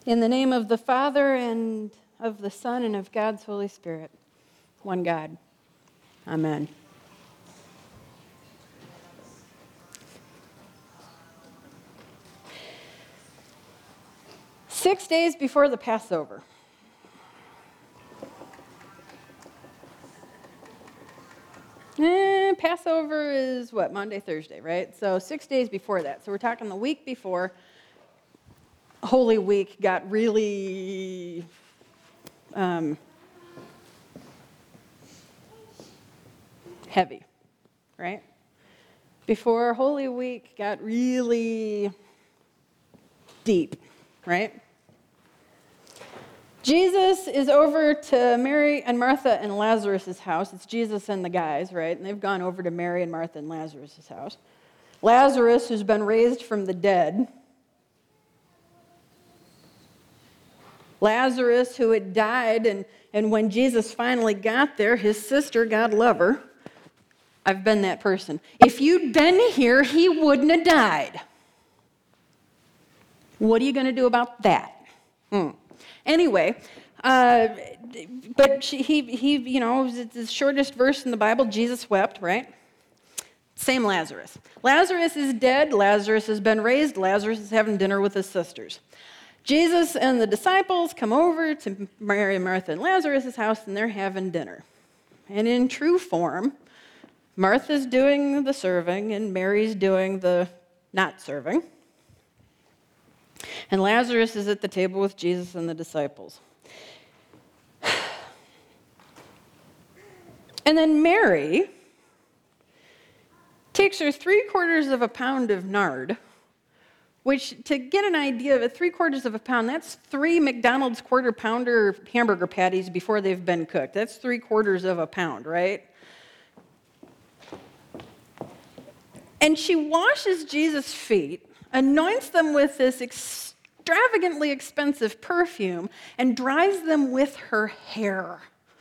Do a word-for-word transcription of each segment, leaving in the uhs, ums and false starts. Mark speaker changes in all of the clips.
Speaker 1: In the name of the Father, and of the Son, and of God's Holy Spirit, one God. Amen. Six days before the Passover. Eh, Passover is what, Monday, Thursday, right? So six days before that. So we're talking the week before Holy Week got really um, heavy, right? Before Holy Week got really deep, right? Jesus is over to Mary and Martha and Lazarus' house. It's Jesus and the guys, right? And they've gone over to Mary and Martha and Lazarus' house. Lazarus, who's been raised from the dead. Lazarus, who had died, and, and when Jesus finally got there, his sister, God love her, I've been that person. If you'd been here, he wouldn't have died. What are you going to do about that? Hmm. Anyway, uh, but she, he, he, you know, it's the shortest verse in the Bible, Jesus wept, right? Same Lazarus. Lazarus is dead. Lazarus has been raised. Lazarus is having dinner with his sisters. Jesus and the disciples come over to Mary, Martha, and Lazarus' house, and they're having dinner. And in true form, Martha's doing the serving, and Mary's doing the not serving. And Lazarus is at the table with Jesus and the disciples. And then Mary takes her three quarters of a pound of nard, which, to get an idea of it, three quarters of a pound, that's three McDonald's quarter pounder hamburger patties before they've been cooked. That's three quarters of a pound, right? And she washes Jesus' feet, anoints them with this extravagantly expensive perfume, and dries them with her hair.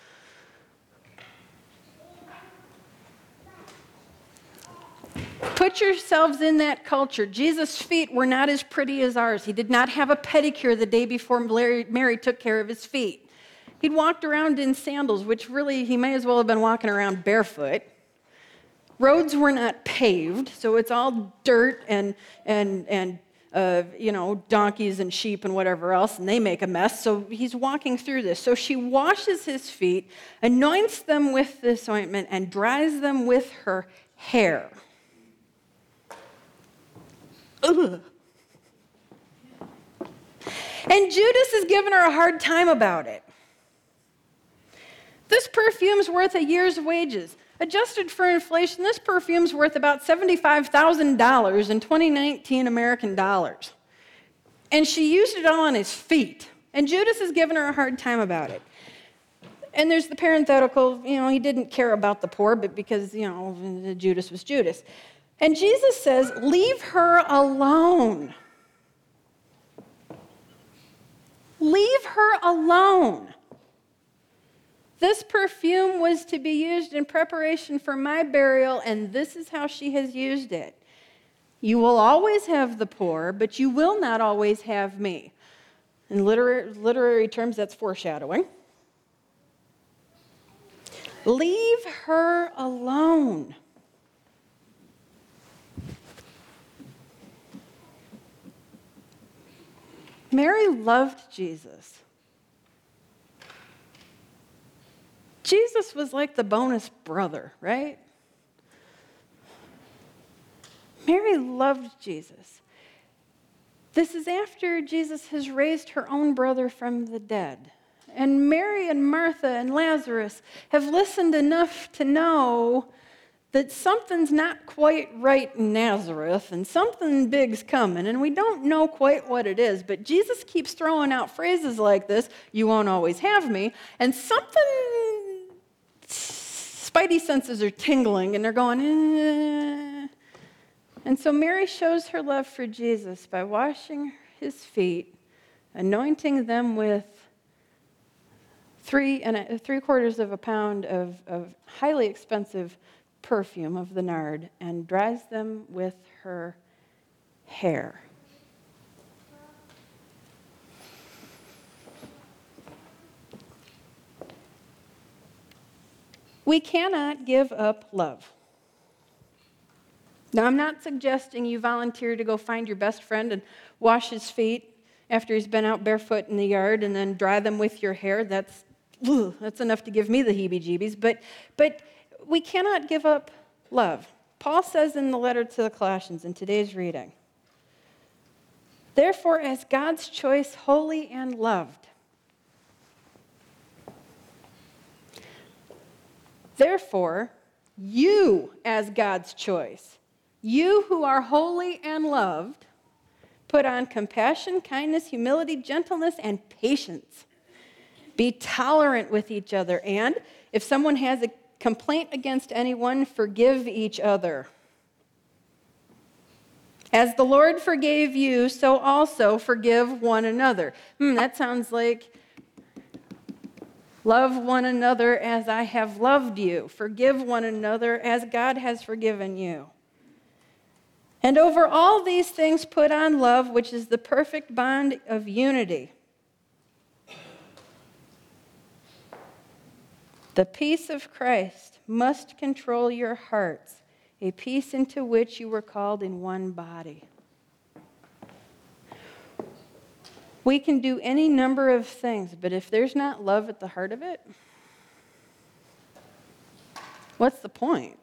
Speaker 1: Put yourselves in that culture. Jesus' feet were not as pretty as ours. He did not have a pedicure the day before Mary took care of his feet. He'd walked around in sandals, which really, he may as well have been walking around barefoot. Roads were not paved, so it's all dirt and, and, and uh, you know, donkeys and sheep and whatever else, and they make a mess, so he's walking through this. So she washes his feet, anoints them with this ointment, and dries them with her hair. Ugh. And Judas is giving her a hard time about it. This perfume's worth a year's wages. Adjusted for inflation, this perfume's worth about seventy-five thousand dollars in twenty nineteen American dollars. And she used it all on his feet. And Judas is giving her a hard time about it. And there's the parenthetical, you know, he didn't care about the poor, but because, you know, Judas was Judas. And Jesus says, leave her alone. Leave her alone. This perfume was to be used in preparation for my burial, and this is how she has used it. You will always have the poor, but you will not always have me. In literary, literary terms, that's foreshadowing. Leave her alone. Mary loved Jesus. Jesus was like the bonus brother, right? Mary loved Jesus. This is after Jesus has raised her own brother from the dead. And Mary and Martha and Lazarus have listened enough to know that something's not quite right in Nazareth and something big's coming, and we don't know quite what it is, but Jesus keeps throwing out phrases like this, you won't always have me, and something, spidey senses are tingling, and they're going, eh. And so Mary shows her love for Jesus by washing his feet, anointing them with three and a, three quarters of a pound of, of highly expensive perfume of the nard, and dries them with her hair. We cannot give up love. Now, I'm not suggesting you volunteer to go find your best friend and wash his feet after he's been out barefoot in the yard and then dry them with your hair. That's, ugh, that's enough to give me the heebie-jeebies. But, but we cannot give up love. Paul says in the letter to the Colossians in today's reading, therefore, as God's choice, holy and loved, therefore, you as God's choice, you who are holy and loved, put on compassion, kindness, humility, gentleness, and patience. Be tolerant with each other, and if someone has a complaint against anyone, forgive each other. As the Lord forgave you, so also forgive one another. Hmm, that sounds like love one another as I have loved you. Forgive one another as God has forgiven you. And over all these things put on love, which is the perfect bond of unity. The peace of Christ must control your hearts, a peace into which you were called in one body. We can do any number of things, but if there's not love at the heart of it, what's the point?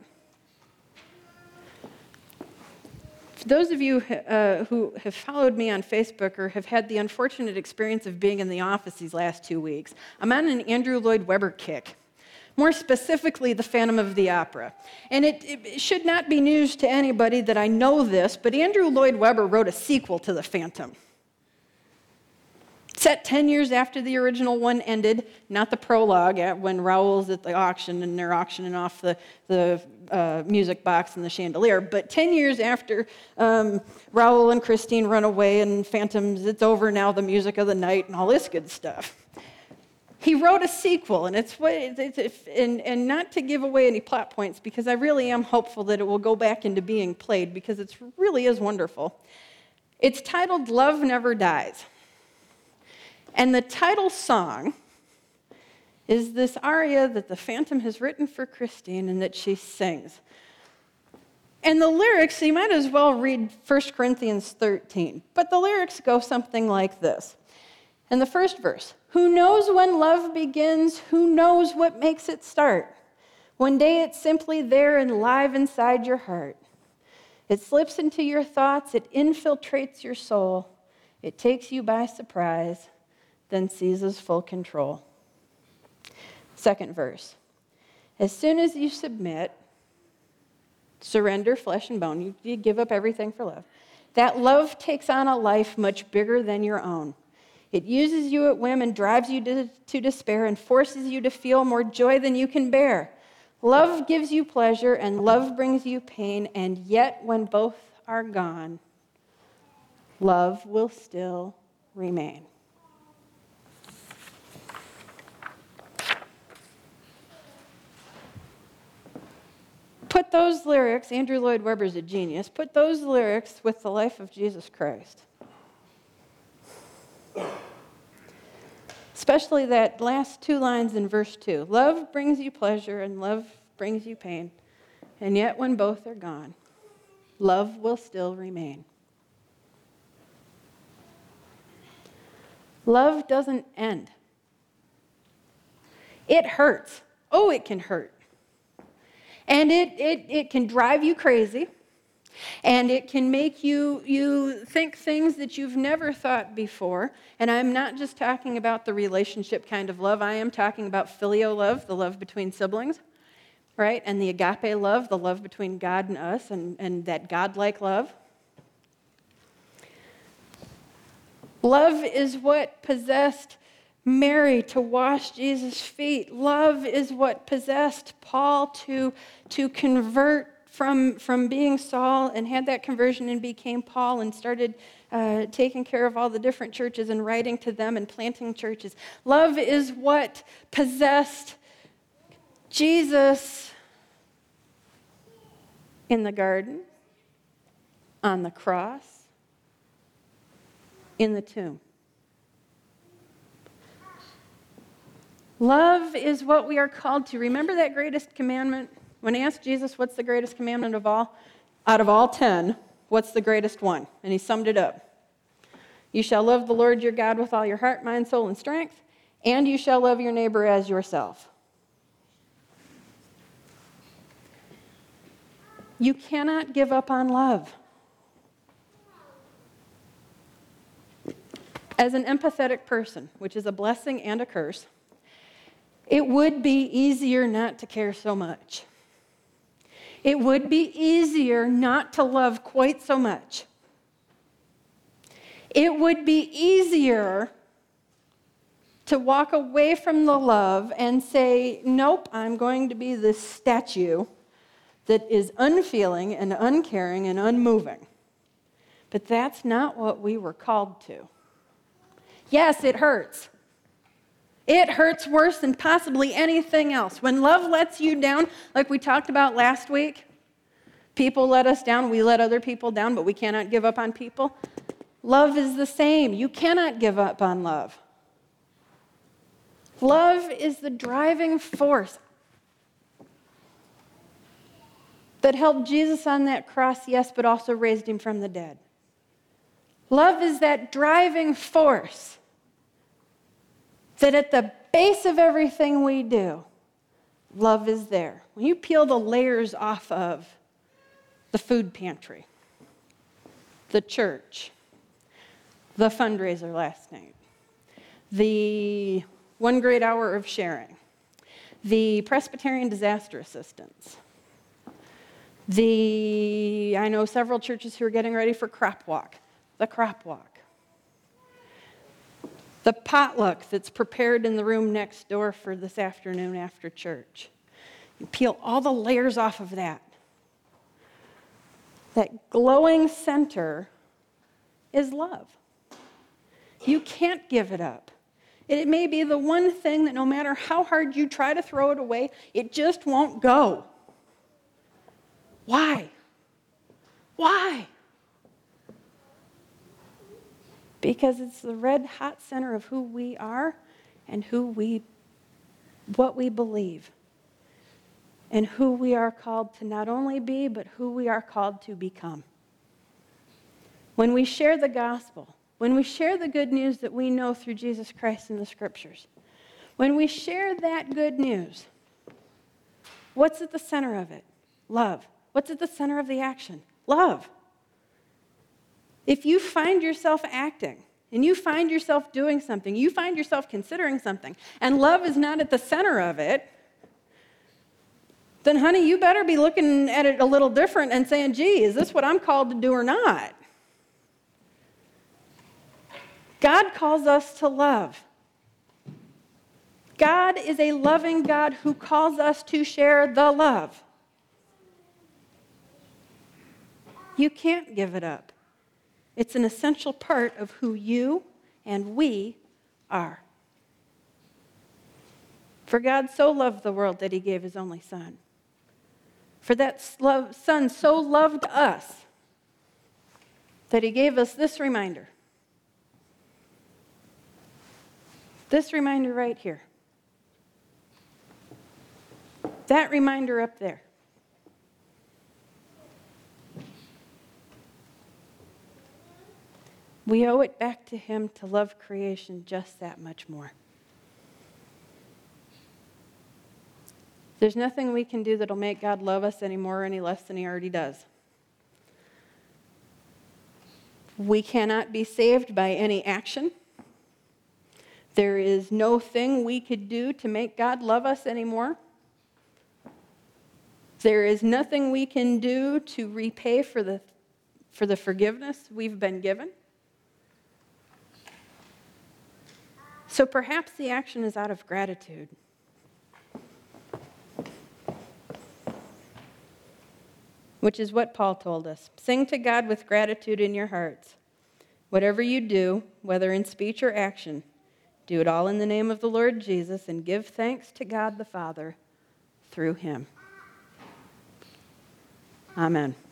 Speaker 1: For those of you uh, who have followed me on Facebook or have had the unfortunate experience of being in the office these last two weeks, I'm on an Andrew Lloyd Webber kick. More specifically, The Phantom of the Opera. And it, it should not be news to anybody that I know this, but Andrew Lloyd Webber wrote a sequel to The Phantom. Set ten years after the original one ended, not the prologue, at when Raoul's at the auction and they're auctioning off the, the uh, music box and the chandelier, but ten years after um, Raoul and Christine run away and Phantoms, it's over now, the music of the night and all this good stuff. He wrote a sequel, and it's what it's, it's, and, and not to give away any plot points, because I really am hopeful that it will go back into being played, because it really is wonderful. It's titled Love Never Dies. And the title song is this aria that the Phantom has written for Christine and that she sings. And the lyrics, you might as well read First Corinthians thirteen, but the lyrics go something like this. In the first verse, who knows when love begins? Who knows what makes it start? One day it's simply there and live inside your heart. It slips into your thoughts. It infiltrates your soul. It takes you by surprise, then seizes full control. Second verse, as soon as you submit, surrender flesh and bone, you, you give up everything for love, that love takes on a life much bigger than your own. It uses you at whim and drives you to, to despair and forces you to feel more joy than you can bear. Love gives you pleasure and love brings you pain, and yet when both are gone, love will still remain. Put those lyrics, Andrew Lloyd Webber's a genius, put those lyrics with the life of Jesus Christ. Especially that last two lines in verse two. Love brings you pleasure and love brings you pain. And yet when both are gone, love will still remain. Love doesn't end. It hurts. Oh, it can hurt. And it, it, it can drive you crazy. And it can make you, you think things that you've never thought before. And I'm not just talking about the relationship kind of love. I am talking about filial love, the love between siblings, right? And the agape love, the love between God and us, and, and that God-like love. Love is what possessed Mary to wash Jesus' feet. Love is what possessed Paul to, to convert From, from being Saul and had that conversion and became Paul and started uh, taking care of all the different churches and writing to them and planting churches. Love is what possessed Jesus in the garden, on the cross, in the tomb. Love is what we are called to. Remember that greatest commandment? When I asked Jesus, what's the greatest commandment of all? Out of all ten, what's the greatest one? And he summed it up. You shall love the Lord your God with all your heart, mind, soul, and strength, and you shall love your neighbor as yourself. You cannot give up on love. As an empathetic person, which is a blessing and a curse, it would be easier not to care so much. It would be easier not to love quite so much. It would be easier to walk away from the love and say, nope, I'm going to be this statue that is unfeeling and uncaring and unmoving. But that's not what we were called to. Yes, it hurts. It hurts worse than possibly anything else. When love lets you down, like we talked about last week, people let us down, we let other people down, but we cannot give up on people. Love is the same. You cannot give up on love. Love is the driving force that held Jesus on that cross, yes, but also raised him from the dead. Love is that driving force that at the base of everything we do, love is there. When you peel the layers off of the food pantry, the church, the fundraiser last night, the one great hour of sharing, the Presbyterian disaster assistance, the, I know several churches who are getting ready for crop walk, the crop walk, the potluck that's prepared in the room next door for this afternoon after church. You peel all the layers off of that. That glowing center is love. You can't give it up. It may be the one thing that no matter how hard you try to throw it away, it just won't go. Why? Why? Because it's the red hot center of who we are and who we, what we believe. And who we are called to not only be, but who we are called to become. When we share the gospel, when we share the good news that we know through Jesus Christ in the scriptures, when we share that good news, what's at the center of it? Love. What's at the center of the action? Love. If you find yourself acting, and you find yourself doing something, you find yourself considering something, and love is not at the center of it, then honey, you better be looking at it a little different and saying, gee, is this what I'm called to do or not? God calls us to love. God is a loving God who calls us to share the love. You can't give it up. It's an essential part of who you and we are. For God so loved the world that he gave his only Son. For that Son so loved us that he gave us this reminder. This reminder right here. That reminder up there. We owe it back to him to love creation just that much more. There's nothing we can do that'll make God love us any more or any less than he already does. We cannot be saved by any action. There is no thing we could do to make God love us anymore. There is nothing we can do to repay for the, for the forgiveness we've been given. So perhaps the action is out of gratitude. Which is what Paul told us. Sing to God with gratitude in your hearts. Whatever you do, whether in speech or action, do it all in the name of the Lord Jesus and give thanks to God the Father through him. Amen.